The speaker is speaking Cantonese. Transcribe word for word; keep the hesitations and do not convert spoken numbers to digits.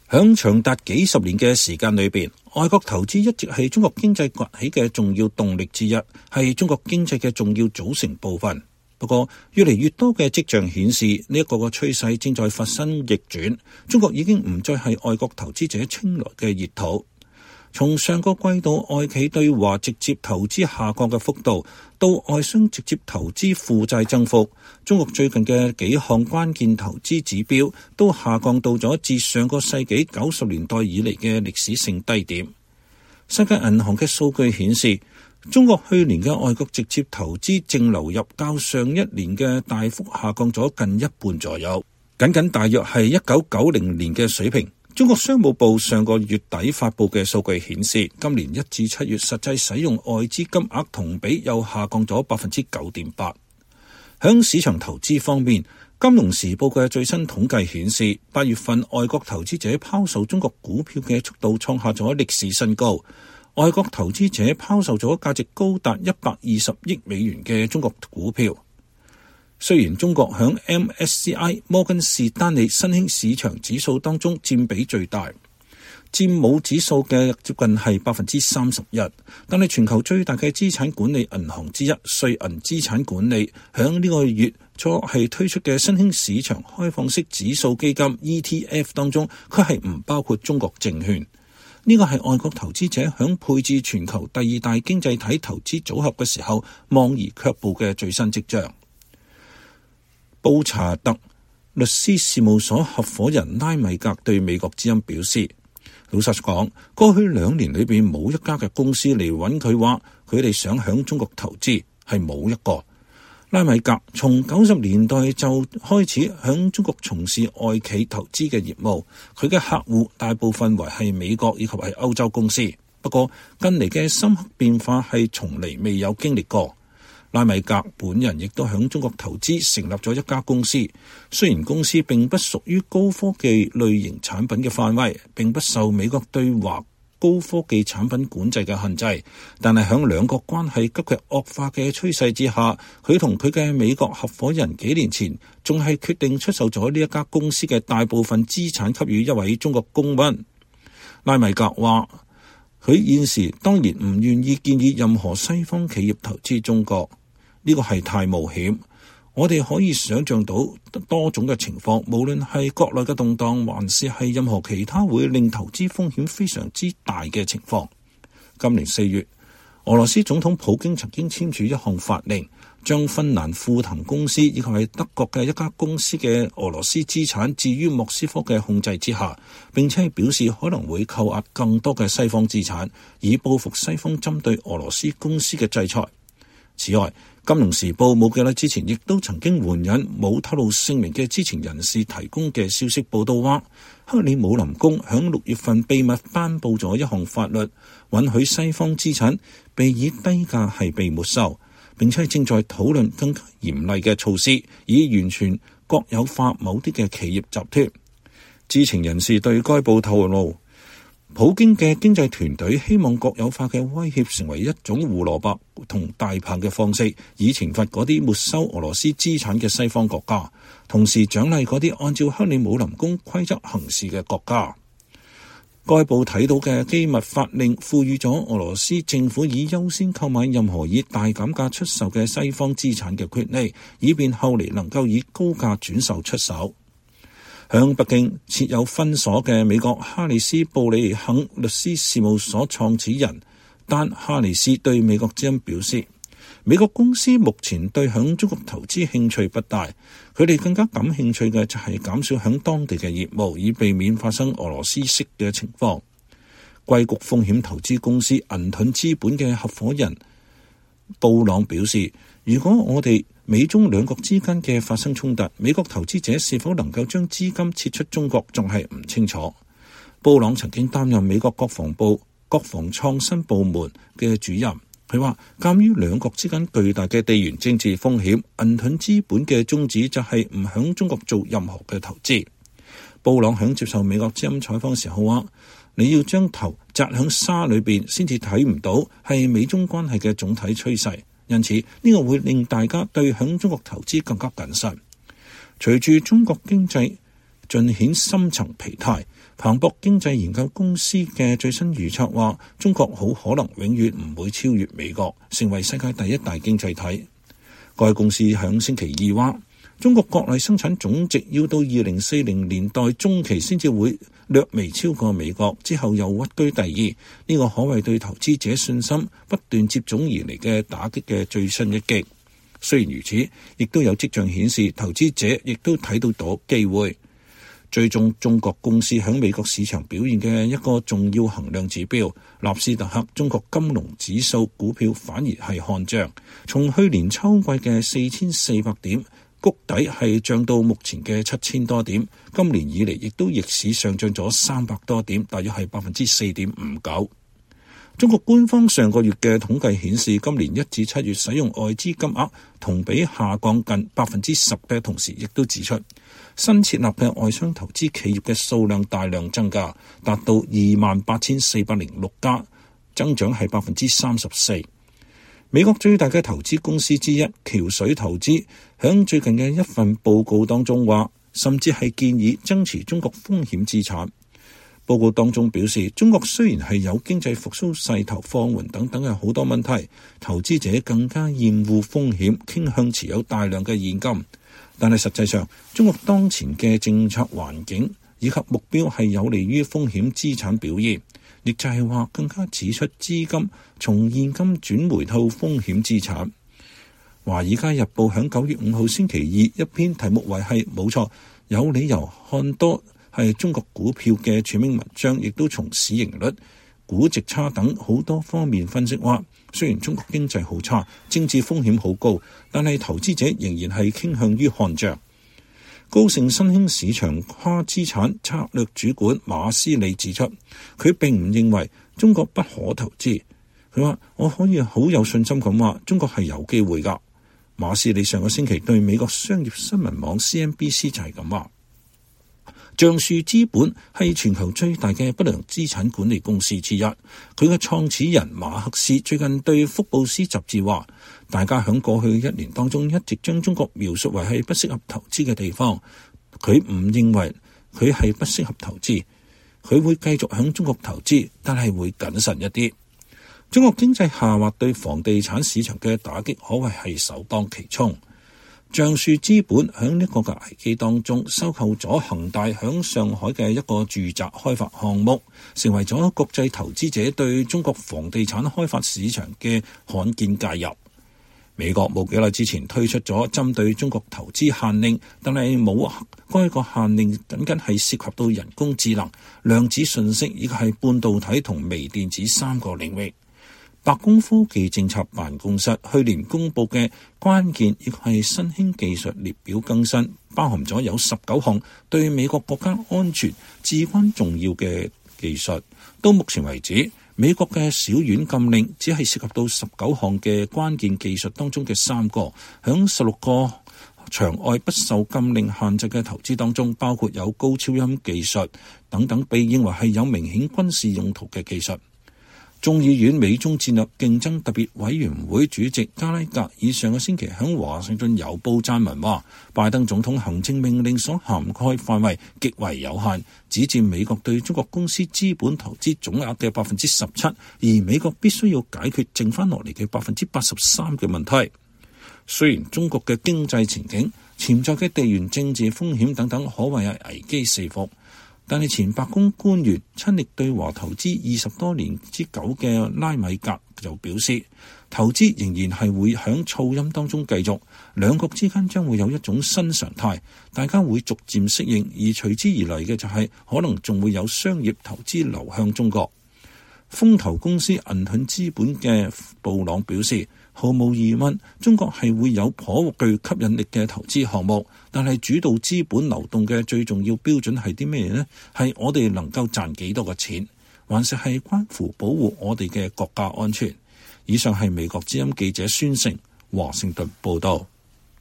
響長達幾十年嘅時間裏邊，外國投資一直係中國經濟崛起嘅重要動力之一，係中國經濟嘅重要組成部分。不過，越嚟越多嘅跡象顯示，呢一個個趨勢正在發生逆轉，中國已經唔再係外國投資者青睞嘅熱土。從上個季度外企對華直接投資下降嘅幅度，到外商直接投資負債增幅，中國最近嘅幾項關鍵投資指標都下降到咗自上個世紀九十年代以嚟嘅歷史性低點。世界銀行嘅數據顯示，中國去年嘅外國直接投資淨流入較上一年嘅大幅下降咗近一半左右，僅僅大約係一九九零年嘅水平。中國商務部上個月底發布嘅數據顯示，今年一至七月實際使用外資金額同比又下降咗百分之九點八。響市場投資方面，金融時報嘅最新統計顯示，八月份外國投資者拋售中國股票嘅速度創下咗歷史新高。外國投資者拋售咗價值高達一百二十億美元嘅中國股票。雖然中國響 M S C I 摩根士丹利新興市場指數當中佔比最大，佔母指數嘅接近係百分之三十一，但係全球最大嘅資產管理銀行之一瑞銀資產管理響呢個月初係推出嘅新興市場開放式指數基金 E T F 當中，佢係唔包括中國證券。呢個係外國投資者響配置全球第二大經濟體投資組合嘅時候望而卻步嘅最新跡象。布查特律師事務所合夥人拉米格對美國之音表示，老實講，過去兩年裏邊冇一家嘅公司嚟揾佢話佢哋想響中國投資，係冇一個。拉米格從九十年代就開始響中國從事外企投資嘅業務，佢嘅客戶大部分為係美國以及係歐洲公司。不過近嚟嘅深刻變化係從嚟未有經歷過。拉米格本人亦都響中國投資成立咗一家公司，雖然公司並不屬於高科技類型產品嘅範圍，並不受美國對華高科技產品管制嘅限制，但係響兩國關係急劇惡化嘅趨勢之下，佢同佢嘅美國合夥人幾年前仲係決定出售咗呢一家公司嘅大部分資產給予一位中國公民。拉米格話，佢現時當然唔願意建議任何西方企業投資中國，呢個係太冒險。我哋可以想象到多種嘅情況，無論係國內嘅動盪，還是係任何其他會令投資風險非常之大嘅情況。今年四月，俄羅斯總統普京曾經簽署一項法令，將芬蘭富騰公司以及係德國嘅一家公司嘅俄羅斯資產置於莫斯科嘅控制之下，並且表示可能會扣押更多嘅西方資產，以報復西方針對俄羅斯公司嘅制裁。此外，《金融時報》冇幾耐之前亦都曾經援引冇透露姓名嘅知情人士提供嘅消息報道話，克里姆林宮響六月份秘密頒布咗一項法律，允許西方資產被以低價係被沒收，並且正在討論更加嚴厲嘅措施，以完全國有化某啲嘅企業集團。知情人士對該報透露，普京嘅經濟團隊希望國有化嘅威脅成為一種胡蘿蔔同大棒嘅方式，以懲罰嗰啲沒收俄羅斯資產嘅西方國家，同時獎勵嗰啲按照克里姆林宮規則行事嘅國家。該報睇到嘅機密法令賦予咗俄羅斯政府以優先購買任何以大減價出售嘅西方資產嘅權利，以便後嚟能夠以高價轉售出手。響北京設有分所嘅美國哈里斯布里肯律師事務所創始人丹哈里斯對美國之音表示，美國公司目前對響中國投資興趣不大，佢哋更加感興趣嘅就係減少響當地嘅業務，以避免發生俄羅斯式嘅情況。硅谷風險投資公司銀盾資本嘅合夥人布朗表示，如果我哋美中兩國之間嘅發生衝突，美國投資者是否能夠將資金撤出中國仲係唔清楚。布朗曾經擔任美國國防部國防創新部門嘅主任，佢話鑒於兩國之間巨大嘅地緣政治風險，銀盾資本嘅宗旨就係唔響中國做任何嘅投資。布朗響接受美國之音採訪時候話，你要將頭扎響沙裏邊先至睇唔到係美中關係嘅總體趨勢。因此呢個會令大家對響中國投資更加謹慎。隨住中國經濟盡顯深層疲態， 彭博經濟研究公司嘅最新預測話，中國好可能永遠唔會超越美國，成為世界第一大經濟體。該公司響星期二話，中國國內生產總值要到二零四零年代中期先至會略微超過美國，之後又屈居第二。呢個可謂對投資者信心不斷接踵而嚟嘅打擊嘅最新一擊。雖然如此，亦都有跡象顯示投資者亦都睇到咗機會。最終中國公司喺美國市場表現嘅一個重要衡量指標納斯達克中國金融指數股票反而係看漲，從去年秋季嘅四千四百點谷底係漲到目前嘅七千多點，今年以嚟亦都逆市上漲咗三百多點，大約係百分之四點五九。中國官方上個月嘅統計顯示，今年一至七月使用外資金額同比下降近百分之十嘅同時，亦都指出新設立嘅外商投資企業嘅數量大量增加，達到二萬八千四百零六家，增長係百分之三十四。美國最大嘅投資公司之一橋水投資響最近嘅一份報告當中話，甚至係建議增持中國風險資產。報告當中表示，中國雖然係有經濟復甦勢頭放緩等等嘅好多問題，投資者更加厭惡風險，傾向持有大量嘅現金。但係實際上，中國當前嘅政策環境以及目標係有利於風險資產表現，亦就係話更加指出資金從現金轉回到風險資產。華爾街日報響九月五號星期二一篇題目為係冇錯，有理由看多係中國股票嘅署名文章，亦都從市盈率、估值差等好多方面分析話，雖然中國經濟好差，政治風險好高，但係投資者仍然係傾向於看漲。高盛新興市場跨資產策略主管馬斯里指出，佢並唔認為中國不可投資。佢話：我可以好有信心咁話，中國係有機會㗎。馬斯里上個星期對美國商業新聞網 C N B C 就係咁話。橡樹資本係全球最大嘅不良資產管理公司之一。佢嘅創始人馬克思最近對福布斯雜誌話，大家喺過去一年當中一直將中國描述為係不適合投資嘅地方。佢唔認為佢係不適合投資，佢會繼續喺中國投資，但係會謹慎一啲。中國經濟下滑對房地產市場嘅打擊可謂係首當其衝。橡樹資本喺呢個嘅危機當中收購咗恒大響上海嘅一個住宅開發項目，成為咗國際投資者對中國房地產開發市場嘅罕見介入。美國冇幾耐之前推出咗針對中國投資限令，但係冇該個限令僅僅係涉及到人工智能、量子信息以及係半導體同微電子三個領域。白宮科技政策辦公室去年公布嘅關鍵亦係新興技術列表更新，包含咗有十九項對美國國家安全至關重要嘅技術。到目前為止，美國嘅小院禁令只係涉及到十九項嘅關鍵技術當中嘅三個，響十六個場外不受禁令限制嘅投資當中，包括有高超音技術等等，被認為係有明顯軍事用途嘅技術。眾議院美中戰略競爭特別委員會主席加拉格以上個星期喺華盛頓郵報撰文話，拜登總統行政命令所涵蓋範圍極為有限，只佔美國對中國公司資本投資總額嘅百分之十七，而美國必須要解決剩翻落嚟嘅百分之八十三嘅問題。雖然中國嘅經濟前景、潛在嘅地緣政治風險等等可謂係危機四伏，但係前白宮官員親歷對華投資二十多年之久嘅拉米格就表示，投資仍然係會響噪音當中繼續，兩國之間將會有一種新常態，大家會逐漸適應，而隨之而嚟嘅就係、是、可能仲會有商業投資流向中國。風投公司銀盾資本嘅布朗表示，毫無疑問，中國係會有頗具吸引力嘅投資項目，但係主導資本流動嘅最重要標準係啲咩呢？係我哋能夠賺幾多個錢，還是係關乎保護我哋嘅國家安全？以上係美國之音記者孫成華盛頓報道。